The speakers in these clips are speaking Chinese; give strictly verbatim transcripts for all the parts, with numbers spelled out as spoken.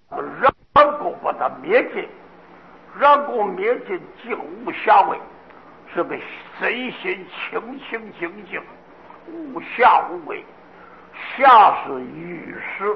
然后把他灭尽，然后灭尽净无暇味，是个身心清清净净，无暇无味。暇是欲食。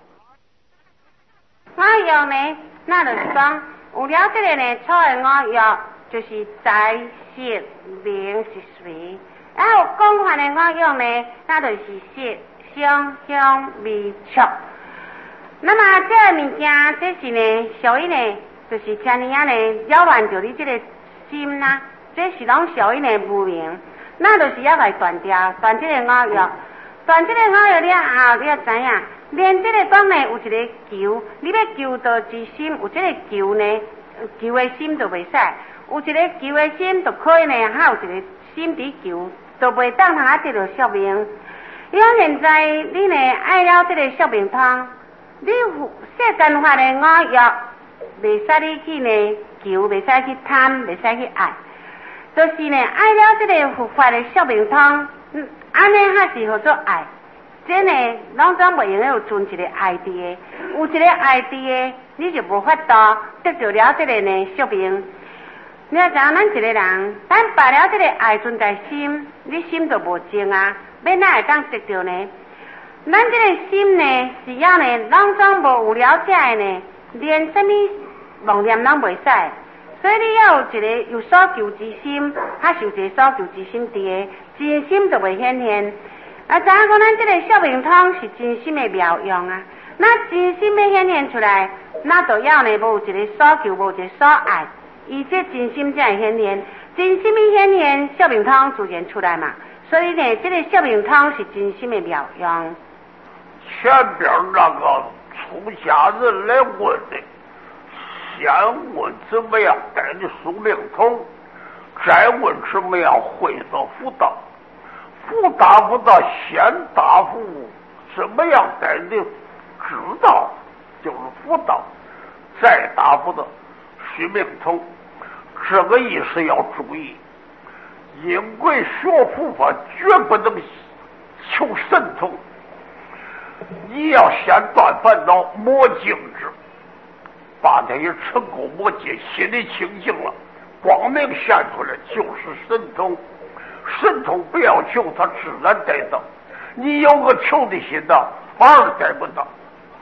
我药呢，那就是讲，有了这个呢，初的五药就是财、色、名是随。然后广泛的五药呢，那就是色、声、香、味、触。那么这个物件，这是呢，属于呢，就是天尼啊呢，扰乱着你这个心呐、啊，这是拢属于呢无明，那就是要来断掉，断这个五药，断这个五药了后，你要知影，连这个讲呢有一个求，你要求到之心，有这个求呢，求的心就袂使，有一个求的心就可以呢，还有一个心伫求，就袂当通啊得到寿命。因为现在你呢爱了这个寿命汤。你世间法的五药，袂使你去呢求，袂使去贪，袂使去爱，就是呢爱了这个佛法的寿命汤，嗯，安尼还是叫做爱。这呢，拢总袂用有存一个爱伫的，有一个爱伫的，你就无法度得到了这个呢寿命。你要知影，咱一个人，咱摆了这个爱存在心，你心就无净啊，要哪会当得到呢？咱这个心呢，只要呢，拢总无有了解的呢，连什么妄念拢袂使，所以你要有一个有所求之心，还是有一个所求之心伫的，真心就袂显现。啊，知影讲咱这个寿命汤是真心的妙用啊，那真心要显现出来，那就要呢无有一个所求，无有一个所爱，伊这真心才会显现，真心一显现，寿命汤自然出来嘛。所以呢，这个寿命汤是真心的妙用。 前边那个出家人来问的，先问怎么样带的宿命通，再问怎么样会所辅导。辅导辅导先答复怎么样带的知道，就是辅导，再答复的宿命通。这个意思要注意，因为学佛法绝不能求神通。你要先断烦恼，磨净智，把那些成功磨净，心里清净了，光明现出来就是神通。神通不要求，他自然得到。你有个求的心呐，反而得不到。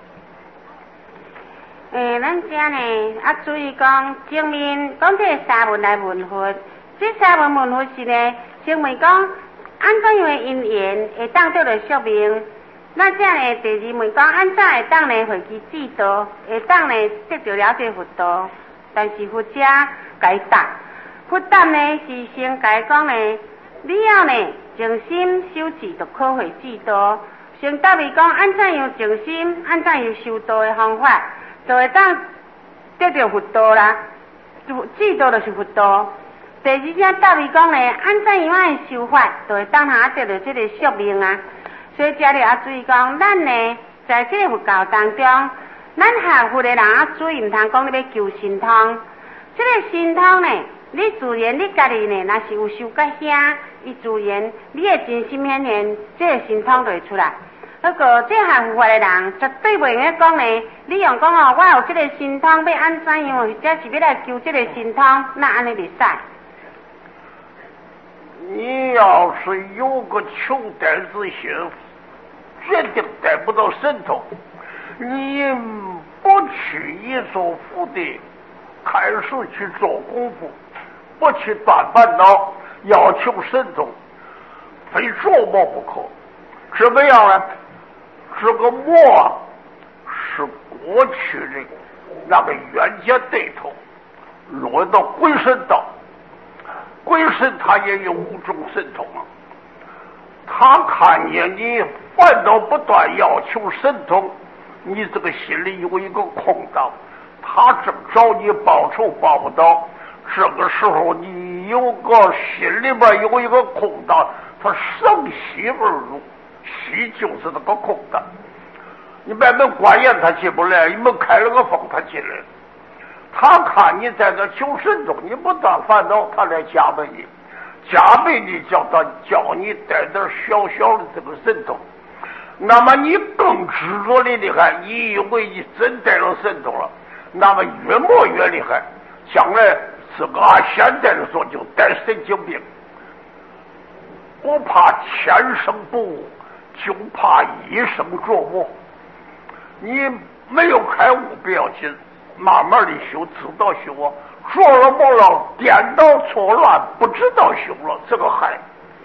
诶，咱这呢啊，注意讲前面讲这三文来问佛，这三文问佛是呢，先问讲按怎样的因缘会当得到寿命。那这呢，第二问讲，安怎会当呢回去制道，会当呢得到了这佛道？但是佛者解答，佛答呢是先解讲呢，你要呢静心修持，就可回制道。先答伊讲，安怎样静心，安怎样修道的方法，就会当得到佛道啦。制道就是佛道。第二声答伊讲呢，安怎样的修法，就会当下得到这个寿命啊。所以这里也注意讲，咱呢在这个佛教当中，咱学佛的人啊，注意唔通讲你要求神通。这个神通呢，你自然你家己呢，若是有修到遐，伊自然你的真心显现，这个神通就会出来。不过这学佛法的人绝对袂用讲呢，你用讲哦，我有这个神通，要安怎样，或者是要来求这个神通，那安尼袂使。 你要是有个求得之心，决定得不到神通。你不去一做福的，开始去做功夫，不去断烦恼，要求神通，非琢磨不可。怎么样呢？这个魔是过去的那个冤家对头，落到鬼神道。鬼神他也有五种神通啊，他看见你烦恼不断，要求神通，你这个心里有一个空档，他正找你报仇报不到，这个时候你有个心里边有一个空档，他生息而入，息就是那个空档，你把门关严他进不来，你门开了个缝他进来。他看你在那求神通，你不断烦恼，他来加倍你，加倍你叫他叫你带点小小的这个神通。 那么你更执着的厉害，你以为你真得了神通了，那么越磨越厉害，将来是个按现在的说就得神经病。不怕天生不悟，就怕一生琢磨。你没有开悟不要紧，慢慢的修，知道修啊，做了梦了，颠倒错乱，不知道修了，这个害。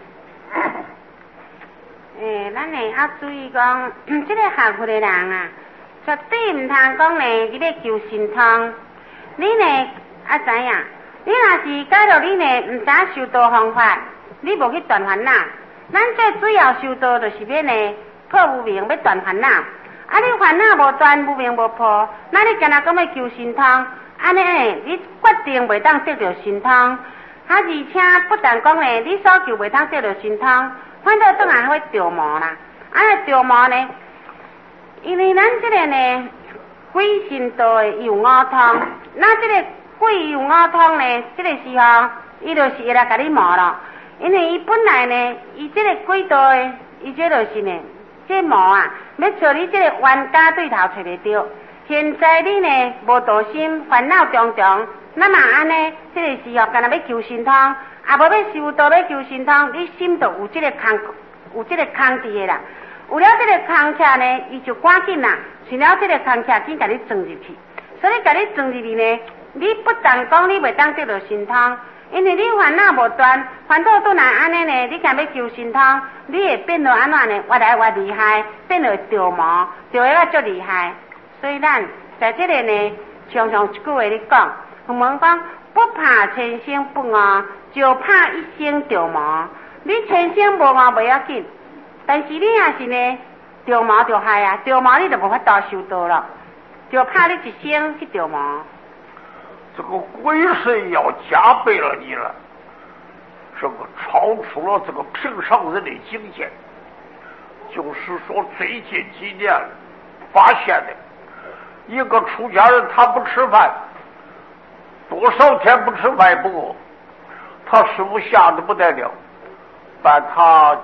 诶、欸，咱呢要注意讲，这个学佛的人啊，绝对唔通讲呢，你咧求神通。你呢啊知影，你若是假如你呢唔知修道方法，你无去断烦恼。咱最主要修道就是要呢破无明，要断烦恼。啊，你烦恼无断，无明无破，那你今仔讲要求神通，安尼呢，你决定袂当得到神通。啊，而且不但讲呢，你所求袂当得到神通，反倒当然会着魔啦。啊，着魔呢，因为咱这个呢，鬼神道的有五通，那这个鬼有五通呢，这个时候，伊就是会来甲你魔咯。因为伊本来呢，伊这个鬼道的，伊这就是呢。这魔啊，要找你这个冤家对头找袂到。现在你呢无道心，烦恼重重，那么安尼，这个时候干那要求神通，啊无要修道要求神通，你心就有这个空，有这个空伫的啦。有了这个空车呢，伊就赶紧啦，寻了这个空车，紧甲你装入去。所以甲你装入去呢，你不但讲你袂当得到神通。因为你烦恼无断，烦恼都来安尼呢，你敢要求神通，你会变到安怎呢？越来越厉害，变到着魔，着会个足厉害。所以咱在这里呢，常常一句话咧讲，我们讲不怕千生不悟，就怕一生着魔。你千生无悟袂要紧，但是你若是呢着魔着害啊，着魔你就无法度修道了，就怕你一生去着魔。 这个鬼神要加倍了你了，这个超出了这个平常人的境界。就是说最近几年发现的，一个出家人他不吃饭，多少天不吃饭不饿，他师傅吓得不得了，把他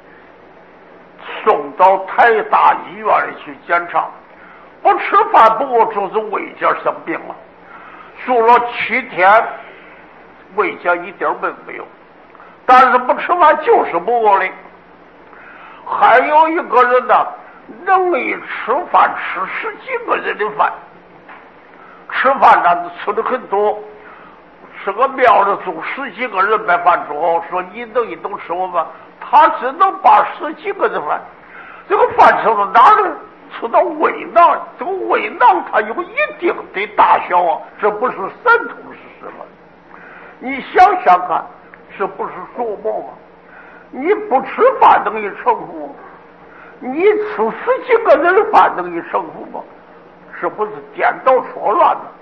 送到台大医院里去检查，不吃饭不饿就是胃镜生病了。住了七天，胃镜一点病没有，但是不吃饭就是不饿嘞。还有一个人呢，能一吃饭吃十几个人的饭，吃饭呢吃的很多，是个庙里住十几个人摆饭桌，说你能一都吃我吗？他只能把十几个人饭，这个饭吃到哪里？吃到胃囊，这个胃囊它有一定的大小啊，这不是神通是什么？你想想看，这不是说梦吗？你不吃饭等于成佛，你吃十几个人饭等于成佛吗？是不是颠倒错乱呢？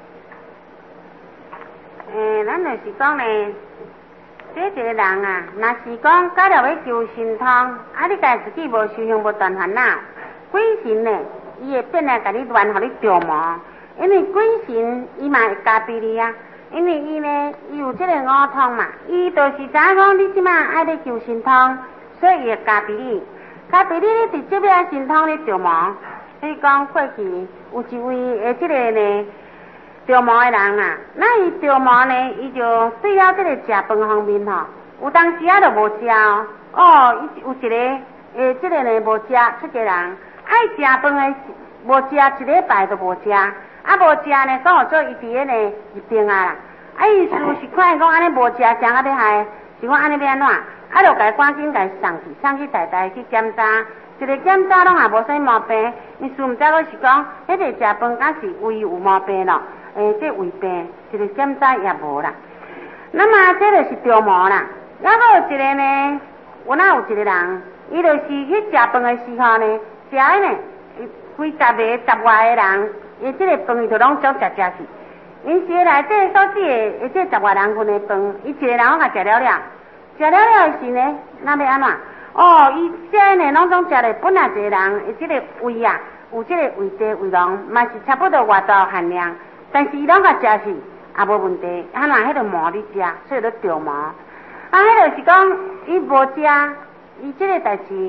诶、欸，咱就是讲呢，这一个人啊，若是讲假如要求神通，啊，你家自己无修行无断烦恼。鬼神呢，伊会变来甲你乱，互你着魔。因为鬼神伊嘛会加庇你啊，因为伊呢，伊有这个五通嘛，伊就是知影讲你即马爱咧求神通，所以伊会加庇你。加庇你，你直接要神通咧着魔。所以讲过去有一位诶，这个呢着魔的人啊，那伊着魔呢，伊就对了这个食饭方面吼，有当时啊就无食哦，哦，伊有一个诶，这个呢无食出家人。爱食饭的无食，一礼拜都无食，啊无食呢，刚好做伊伫个呢入定啊啦。啊意思是看伊讲安尼无食，伤啊要害，是讲安尼要安怎？啊就甲赶紧甲送去，送去台大去检查，一个检查拢也无啥毛病，意思毋知我是讲，迄个食饭敢是胃有毛病咯？诶，这胃病，一个检查也无啦。那么这就是着魔啦。然后有一个呢，有哪有一个人，伊就是去食饭的时候呢。食呢，规十个十外个人，伊这个饭伊就拢总食食去。因是内底所指的，伊这十外人份的饭，伊一个人我甲食了了，食了了时呢，那要安怎？哦，伊这呢拢总食咧，本来一个人，伊这个胃啊，有这个胃地胃囊，嘛是差不多外道含量，但是伊拢甲食去，也无问题。啊那迄个魔你食，所以就着魔。啊，迄就是讲伊无食，伊这个代志。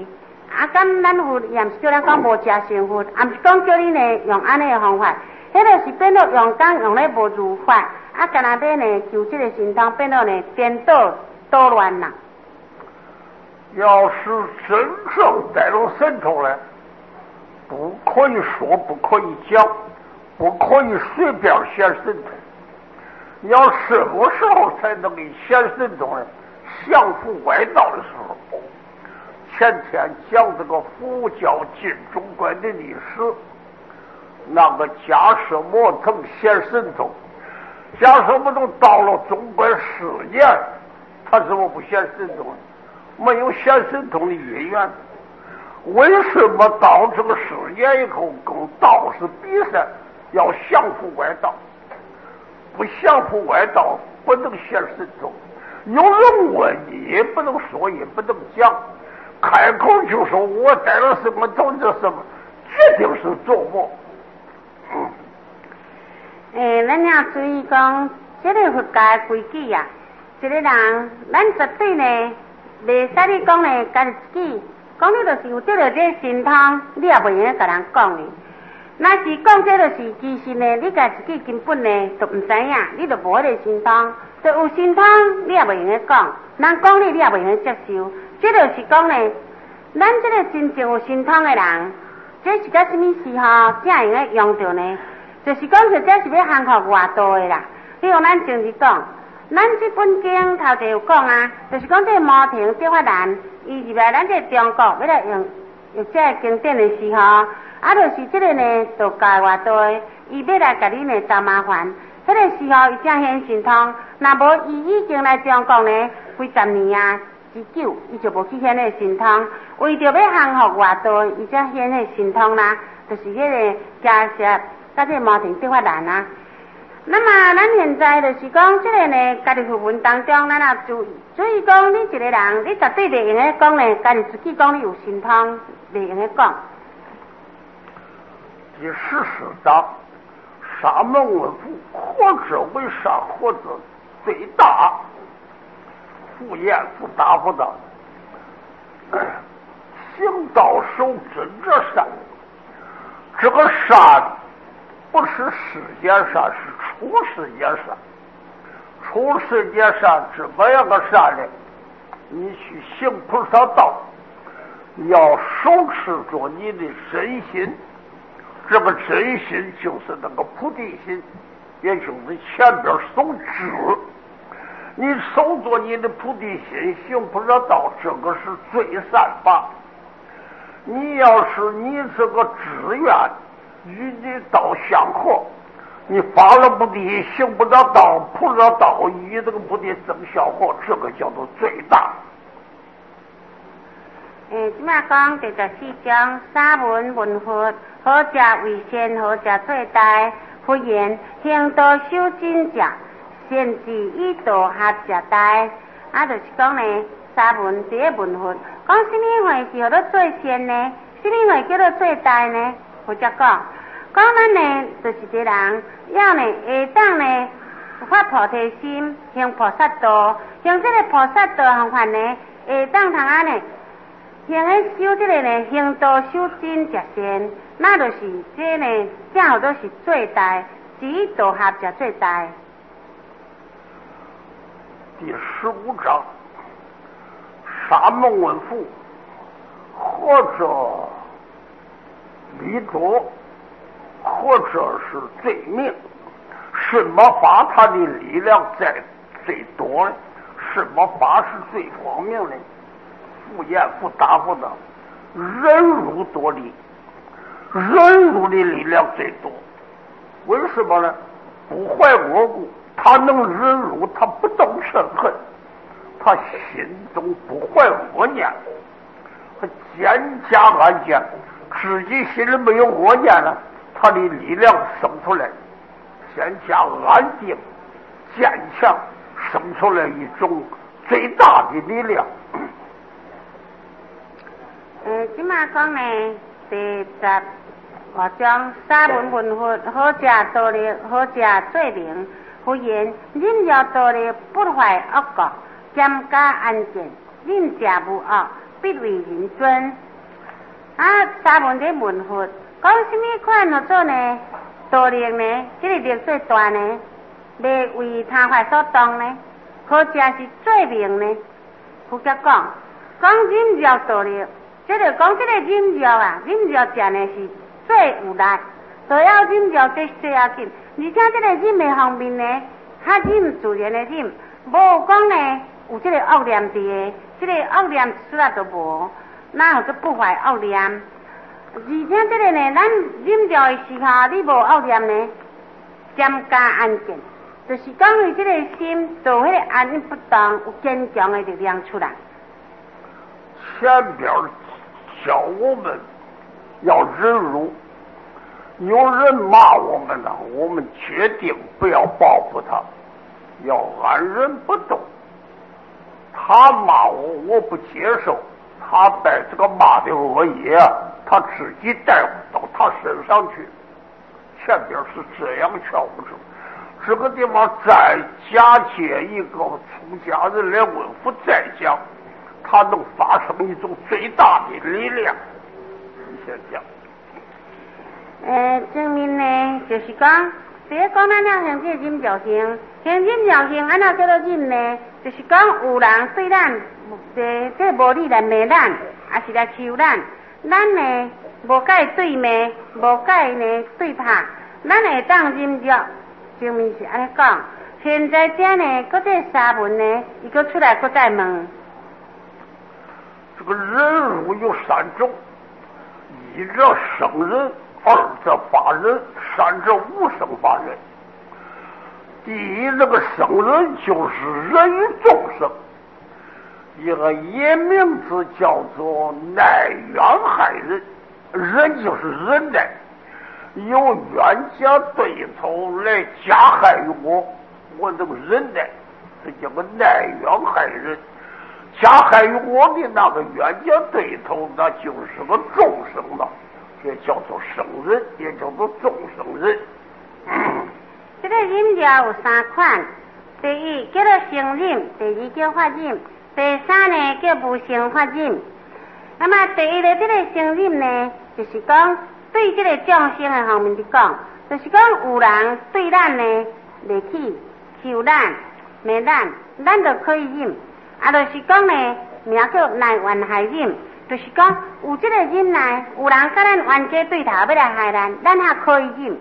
啊，咁咱佛也毋是叫咱讲无食成佛，也毋是讲叫你呢用安尼的方法，迄个是变作用讲用咧无如法，啊，干那要呢求这个神通，变作呢颠倒捣乱啦。 要是真正带着神通来，不可以说，不可以讲，不可以随便显神通。要什么时候才能给显神通呢？降伏外道的时候。前天讲这个佛教进中观的历史，那个迦摄摩腾显神通，迦摄摩腾到了中观十年，他怎么不显神通？没有显神通的因缘。为什么到这个十年以后跟道士比赛，要降服外道？不降服外道，不能显神通。有人问你，也不能说，也不能讲。开口就说我带了什么通这什么，绝对是做梦。嗯， 诶、欸，咱要注意讲，这个佛家的规矩啊，一个人，咱绝对呢，袂使你讲呢，家己自己讲，你就是有这个这神通，你也袂用咧甲人讲呢。若是讲这就是其实呢，你家自己根本呢都唔知影，你就无迄个神通，就有神通，你也袂用咧讲，人讲你，你也袂用咧接受。这就是讲呢，咱这个真正有神通的人，这是甲什么时候才用咧用到呢？就是讲实在是要降服外道的啦。比如咱前日讲，咱这本经头前有讲啊，就是讲这个摩庭德法兰，伊入来咱这个中国要来用用这个经典的时候，啊，就是这个呢，道教外道的，伊要来甲你呢找麻烦。迄、那个时候伊才显神通，若无伊已经来中国呢，几十年啊。之久，伊就无去显迄个神通，为着要降服外道，伊才显迄个神通啦，就是迄个迦摄甲这个摩庭德法兰啊。那么咱现在就是讲，这个呢，家己佛文当中，咱也注意，所以讲你一个人，你绝对袂用咧讲呢，家己自己讲你有神通，袂用咧讲。 第十四章，沙门问佛，活着为啥活着最大？复言复答复道，行道守真者善。这个善不是世间善，是出世间善。出世间善怎么样个善呢？你去行菩萨道，要手持着你的真心，这个真心就是那个菩提心，也就是前边所指。你守着你的菩提心，行菩萨道，这个是最善法。你要是你这个志愿与你道相合，你发了菩提，行菩萨道，菩萨道与这个菩提正相合，这个叫做最大。 诶，即摆讲第十四章，沙门问佛，何者为先？何者最大？佛言：行道修真者。先至以道合者大，啊，就是讲呢，沙门第一问佛，讲什么话是叫做最先呢？什么话叫做最大呢？或者讲，讲咱呢，就是一个人，要呢下当呢发菩提心，行菩萨道，行这个菩萨道方法呢，下当通安呢，行咧修这个呢，行道修真者先，那就是这呢，正好都是最大，以道合者最大。 第十五章，沙门问佛，或者离多，或者是罪命，什么法它的力量在最多呢？什么法是最光明呢？复言复答复的，忍辱多力，忍辱的力量最多。为什么呢？不怀我故。他能忍辱，他不动嗔恨，他心中不怀恶念，他坚加安坚，自己心里没有恶念了，他的力量生出来，坚加安定，坚强，生出来一种最大的力量。 呃，即马讲呢，第十我章沙门问佛，好者道力，好者罪名。佛言：忍辱道力，不怀恶果，坚加安静，忍者无恶，必为人尊。 啊，三文在问佛，讲什么款叫做呢？道力呢？这个力最大呢？未为他法所动呢？可正是罪名呢？佛家讲，讲忍辱道力，这就讲这个忍辱啊，忍辱真的是最有力，都要忍辱最最要紧。而且这个忍的方面呢，较忍自然的忍，无讲呢有这个恶念伫的，这个恶念出来都无，哪有个不怀恶念？而且这个呢，咱忍辱的时候，你无恶念呢，渐加安静。就是讲，伊这个心做迄个安宁不动，有坚强的力量出来。 前边教我们要忍辱，有人骂我们呢，我们决定不要报复他，要安忍不动。他骂我，我不接受，他带这个骂的恶业，他自己带到他身上去。前边是这样劝我说。这个地方再加接一个出家人来问佛，再讲，他能发生一种最大的力量。你先讲。 呃，证明呢，就是讲，第一讲咱要行这忍辱行，行忍辱行，安怎叫做忍呢？就是讲有人对咱，这这无理来骂咱，也是来欺负咱，咱呢无甲伊对骂，无甲伊呢对拍，咱会当忍辱。证明是安尼讲，现在这呢，搁这三文呢，伊搁出来搁再问。 这个忍辱有三种：一者生忍，二者法忍，三者无生法忍。第一，这个生忍就是忍于众生，一个也名字叫做耐冤害人，忍就是忍耐。有冤家对头来加害于我，我能忍耐，这叫个耐冤害人。加害于我的那个冤家对头，那就是个众生了，这叫做生人，也叫做众生人。 嗯、这个忍辱有三款，第一叫做生忍，第二叫法忍，第三呢叫无生法忍。那么第一个这个生忍呢，就是讲。对这个众生的方面来讲，就是讲有人对咱呢来去欺负咱、骂咱，咱就可以忍。啊，就是讲呢，名叫耐冤害忍，就是讲有这个忍耐，有人跟咱冤家对头要来害咱，咱还可以忍。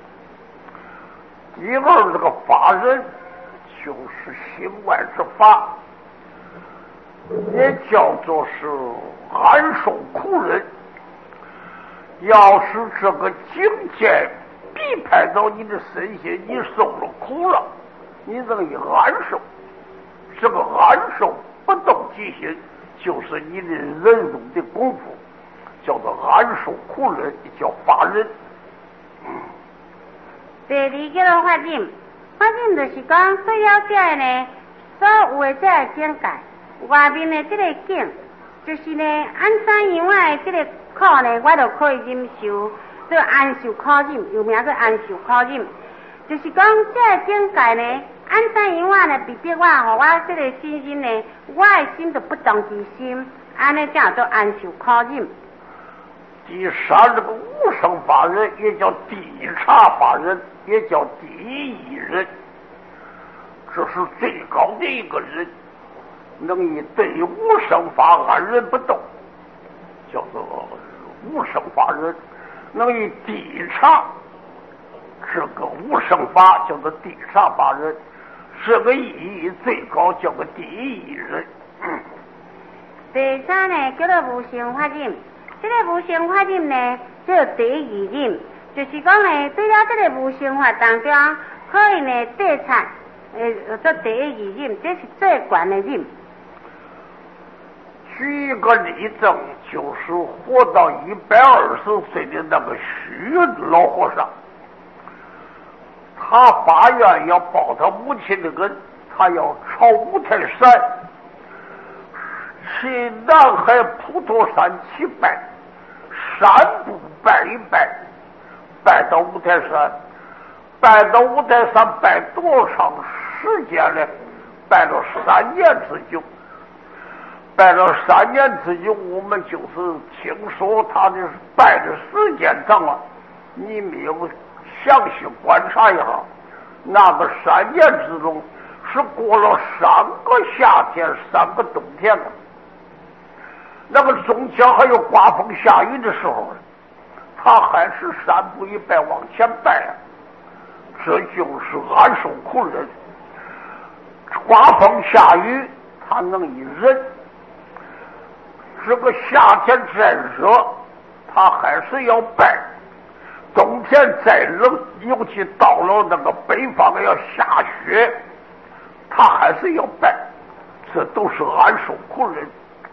第二，这个法忍就是心外之法，也叫做是安受苦忍。要是这个境界逼迫到你的身心，你受了苦了，你能以安受。这个安受不动即心，就是你的忍辱的功夫，叫做安受苦忍，也叫法忍。 嗯、第二叫做法忍，法忍就是讲对了这个呢，所有的这个境界，外面的这个境，就是呢，安怎样的这个。苦呢，我就可以忍受，做安受苦忍，有名叫安受苦忍。就是讲这个境界呢，安怎样啊呢？逼迫我，互我这个心心呢，我的心就不动之心，安尼叫做安受苦忍。 第三，这个无生法忍，也叫第察法忍，也叫第一忍，这是最高的一个人，能以对无生法安忍不动，叫做无生法忍。能以谛察这个无生法，叫做谛察法忍，这个意义最高，叫做第一忍。嗯、 第三呢，叫做无生法忍。这个无生法忍呢，叫第二忍，就是讲呢，对了这个无生法当中，可以呢对察，呃，做第二忍，这是最悬的忍。 举一个例证，就是活到一百二十岁的那个虚老和尚，他发愿要报他母亲的恩，他要朝五台山，去南海普陀山去拜，山不拜一拜，拜到五台山，拜到五台山拜多长时间呢？拜了三年之久。 拜了三年之久，我们就是听说他的拜的时间长了，你没有详细观察一下，那个三年之中是过了三个夏天，三个冬天的，那个中间还有刮风下雨的时候，他还是三步一拜往前拜啊，这就是安受苦忍。刮风下雨他能一忍，这个夏天再热他还是要拜，冬天再冷，尤其到了那个北方要下雪，他还是要拜，这都是安受苦忍。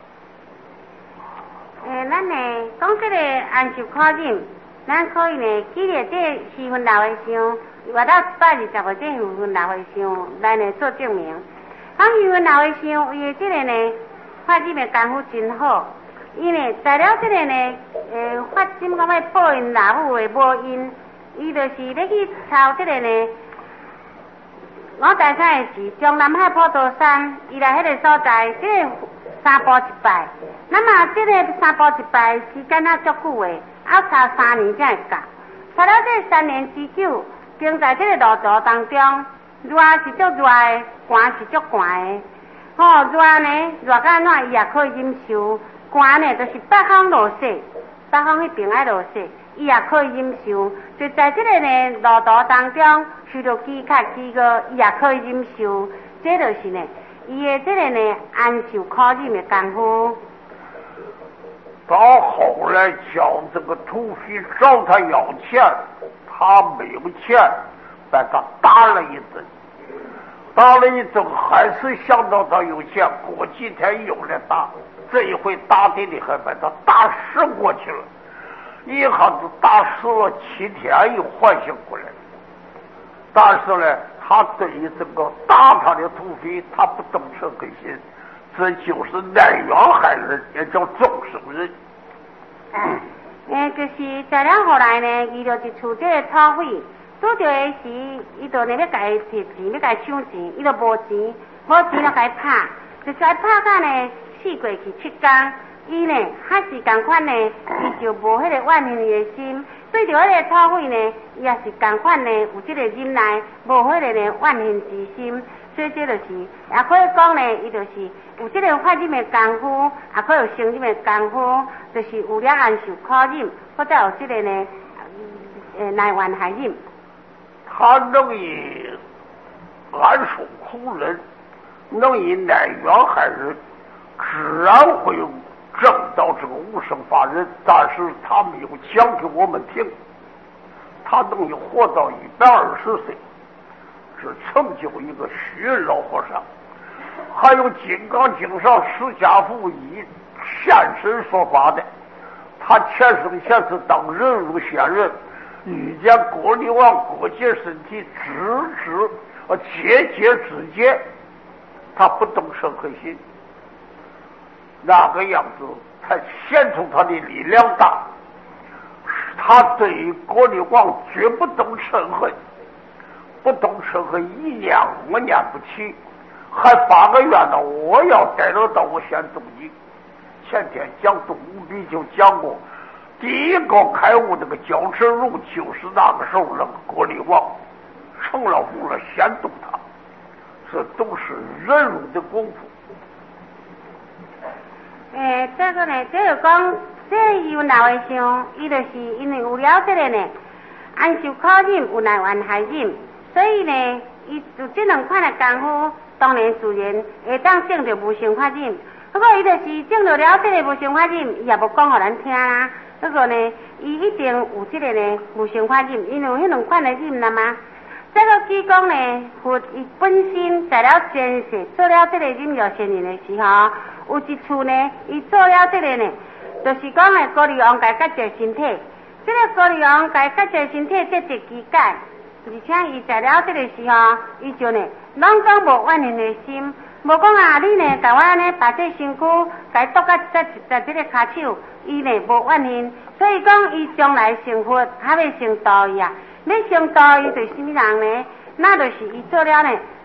诶，咱呢讲这个安受苦忍，咱可以呢记得这四分六的香，活到八二十个这四分六的香来呢做证明。讲四分六的香，伊的这个呢发心的功夫真好。伊呢在了这个呢，诶发心讲要报因老母的母因，伊就是要去抄这个呢。我大山的是中南海普陀山，伊来迄个所在，这个三步一拜。那么这个三步一拜时间啊足久的，要查三年才会到。查了这三年之久，经在这个路途当中，热是足热的，寒是足寒的。吼、哦，热呢热到哪伊也可以忍受，寒呢就是北方落雪，北方迄边爱落雪，伊也可以忍受。就在这个呢路途当中，受到饥渴饥饿，伊也可以忍受。这就是呢，伊的这个呢安受苦忍的功夫。 到后来叫这个土匪找他要钱，他没有钱，把他打了一顿，打了一顿还是想到他有钱，过几天又来打，这一回打的厉害，把他打死过去了，一下子打死了七天又缓醒过来。但是呢，他对于这个打他的土匪他不动这根心，这就是难冤害人，也叫众生人。 嗯，诶，就是在了后来呢，伊就一处这个土匪，拄着的时，伊就呢要甲伊摕钱，要甲伊抢钱，伊就无钱，无钱就甲伊拍，就是甲伊拍到呢死过去七天。伊呢还是共款呢，伊就无迄个怨恨的心，对着迄个土匪呢，伊也是共款呢，有这个忍耐，无迄个呢怨恨之心。所以这就是，也可以讲呢，伊就是有这个发忍的功夫，也可以有成忍的功夫，就是有了安受苦忍，或者有这个呢，呃，耐怨害忍。 他能以安受苦忍，能以耐冤害人，自然会证到这个无生法忍。但是他没有讲给我们听，他能有活到一百二十岁。是成就一个虚老和尚。还有《金刚经》上释迦佛以现身说法的，他前生前世当人如仙人，遇见国力王国界身体，直指呃节节之节，他不动嗔恨心，那个样子才显出他的力量大。他对国力王绝不动嗔恨，不动嗔恨，一念我念不起，还发个愿呢，我要逮得到我先动你。前天讲动无比就讲过，第一个开悟那个焦耻如，就是那个时候那个国力王成了佛了，先动他，这都是忍辱的功夫。 诶，这个呢，这就讲这有哪位想，伊就是因为有了这个呢，安受苦忍，有耐怨害忍。所以呢，伊有这两款的功夫，当然自然会当证着无生法忍。不过伊就是证着了这个无生法忍，伊也无讲互咱听啦。不过呢，伊一定有这个呢无生法忍，因为有迄两款的忍啦嘛。这个举讲呢，佛伊本身在了前世做了这个忍辱仙人的时候，有一处呢，伊做了这个呢，就是讲的高丽王甲割借身体。这个高丽王甲割借身体这一期间。而且伊在了这个时候，伊就呢，拢讲无怨恨的心，无讲啊，你呢，甲我安尼把这身躯，甲伊剁到在在这个骹手，伊呢无怨恨，所以讲伊将来成佛，还未成道义啊。要成道义就是什么人呢？那就是伊做了呢，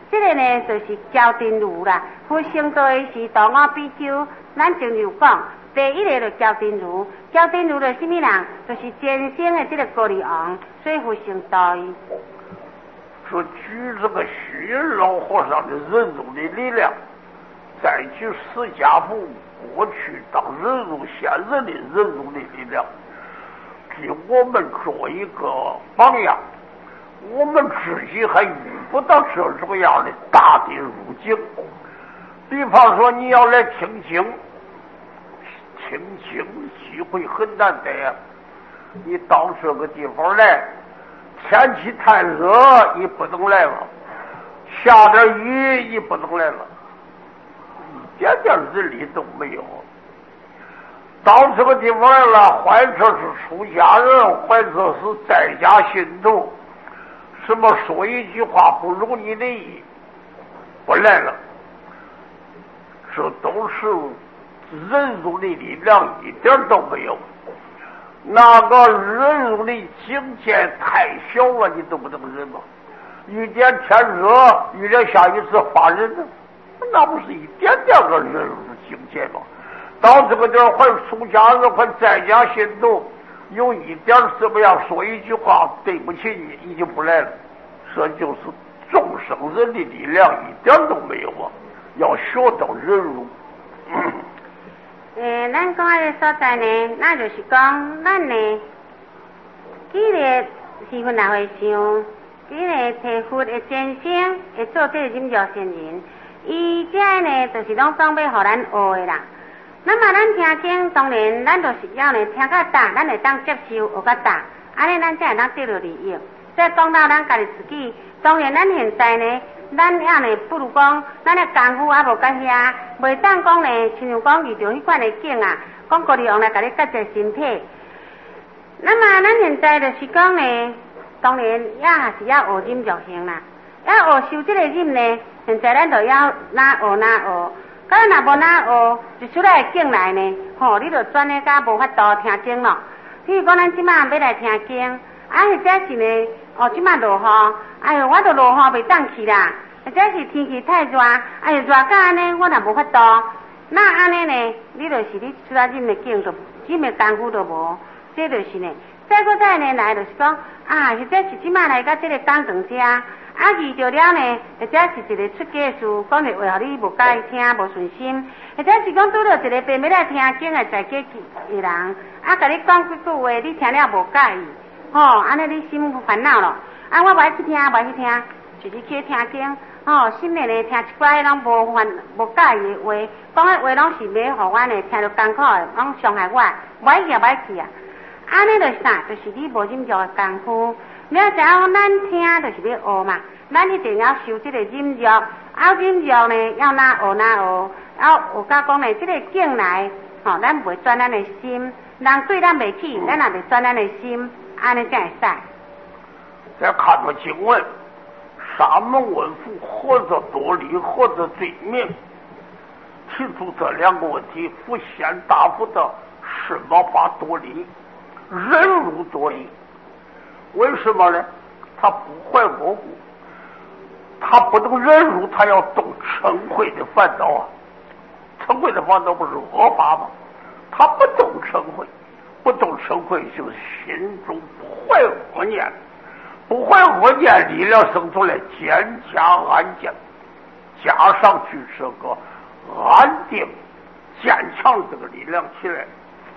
这个呢就是焦定炉啦。佛成道的是道我比丘，咱前有讲，第一个就焦定炉，焦定炉就是什么人？就是前生的这个高丽王，所以佛成道伊。 说举这个虚老和尚的忍辱的力量，再举释迦佛过去当忍辱现人的忍辱的力量，给我们做一个榜样。我们自己还遇不到这种样的大的入境。比方说你要来听经，听经机会很难得呀。你到这个地方来，天气太热，你不能来了；下点雨，你不能来了，一点点日力都没有。到这个地方来了，或者是出家人，或者是在家信徒，什么说一句话不如你的意，不来了，这都是忍辱的力量一点都没有。那个忍辱的境界太小了，你都不能忍吗？一点天热，一点下雨是发人的，那不是一点点个忍辱的境界吗？到这个地儿，或出家人，或在家信徒，有一点怎么样说一句话对不起你，你就不来了。这就是众生人的力量一点都没有啊！要学到忍辱。嗯诶，咱讲迄个所在呢，那就是讲，咱呢，几个时分也会想，几个提佛的先生会做这个忍辱仙人，伊这呢，就是拢总要互咱学的啦。那么咱听经，当然咱就是要呢听较大，咱会当接受学较大，安尼咱才会当得到利益。再讲到咱家己自己，当然咱现在呢。咱遐呢，不如讲，咱的功夫也无到遐，袂当讲呢，亲像讲遇到迄款的境啊，讲高丽王来甲你割这身体。那么咱现在就是讲呢，当然也还是要学忍辱行啦，要学修这个忍呢，现在咱就要哪学哪学，假如若无哪学，就出来境来呢，吼，你就转咧甲无法度听经咯。譬如讲，咱即马要来听经，啊，或者是呢。哦，即摆落雨，哎哟，我都落雨袂当去啦。或者是天气太热，哎哟，热到安尼，我也无法度。那安尼呢？你就是你出来忍的境就忍的功夫都无，这就是呢。再过再呢来就是讲啊，或者是即摆来到这个讲堂遮，啊遇到了呢，或者是一个出家事，讲个话互你无介意听，无顺心；或者是讲拄到一个白要来听经的在家的人，啊，甲你讲几句话，你听了无介意。吼、哦，安尼你心烦恼咯。啊，我不爱去听，不爱去听，就是去听经。吼、哦，心里呢听一寡拢无烦、无介意的话，讲的话拢是要互我呢听着艰苦的，拢伤害我，不爱去也不爱去啊。安尼就是啥？就是你无忍辱的功夫。你要知影，咱听就是要学嘛，咱一定要修这个忍辱。啊，忍辱呢要哪学哪学，要学到讲呢，这个境来，吼、哦，咱袂转咱的心，人对咱袂起，咱也袂转咱的心。安尼才会使。 再看到经文，沙门问佛何者多利，何者罪名？提出这两个问题，佛先答复的什么法多利？忍辱多利。为什么呢？他不怀我故，他不能忍辱，他要动嗔恚的烦恼啊！嗔恚的烦恼不是恶法吗？他不动嗔恚。不动嗔恚，就是心中不怀恶念，不怀恶念，力量生出来，坚加安静，加上去这个安定坚强这个力量起来。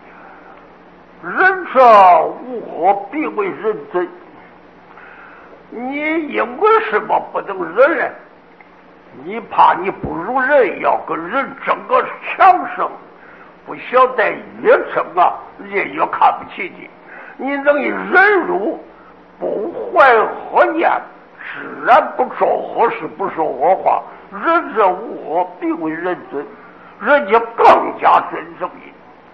仁者无恶，必为人尊。你因为什么不能忍呢？你怕你不如人，要跟人争个强盛。不晓得越争啊，人越看不起你。你能以忍辱，不怀恶念，自然不做恶事，不说恶话。仁者无恶，必为人尊，人家更加尊重你。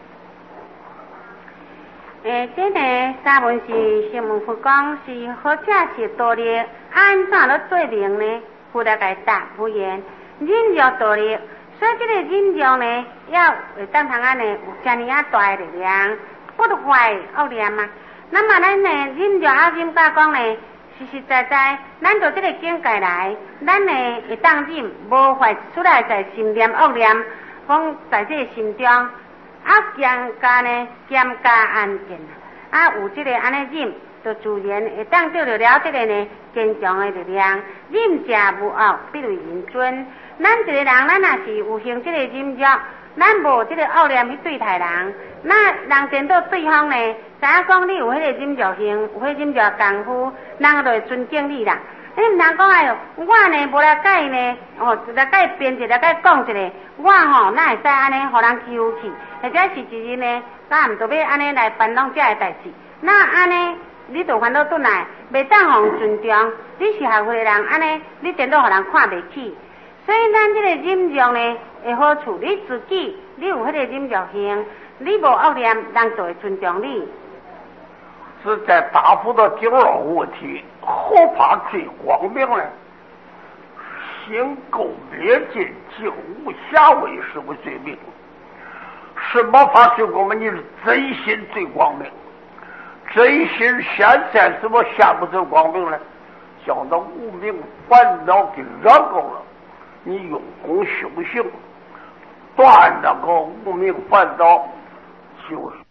诶，这个三文是新闻佛讲是何者是道理？按怎了罪名呢？佛来解答无言，忍辱道理。所以这个忍辱呢，要会当通安呢有遮尔啊大的力量，不得坏恶念嘛。那么咱呢忍辱啊忍到讲呢， 实实在在，咱到这个境界来，咱呢会当忍，无法出来在心念恶念，讲在这个心中，啊兼加呢兼加安静，啊有这个安尼忍，就自然会当得到了这个呢坚强的力量。忍者无恶，必为人尊。咱一个人，咱若是有行这个忍辱，咱无这个恶念去对待人，那人见到对方呢？知影讲你有迄个忍辱行，有迄忍辱功夫，人就会尊敬你啦。你毋通讲哎哟，我呢无来甲伊呢，哦，来甲伊编一个，来甲伊讲一个，我吼哪会使安尼互人欺负去？或者是一日呢，咱毋着要安尼来烦恼这个代志，那安尼你就烦恼转来，袂当互人尊重。你是学会人安尼，你颠倒互人看袂起。所以咱这个忍辱呢，会好处，你自己你有迄个忍辱行，你无恶念，人就会尊重你。 是在答复的第二问题，何怕最光明呢？行垢灭尽，净无瑕为是为最明。什么法最光明？你是真心最光明。真心现在怎么下不最光明呢？将那无明烦恼给染够了，你用功修行，断那个无明烦恼，就是。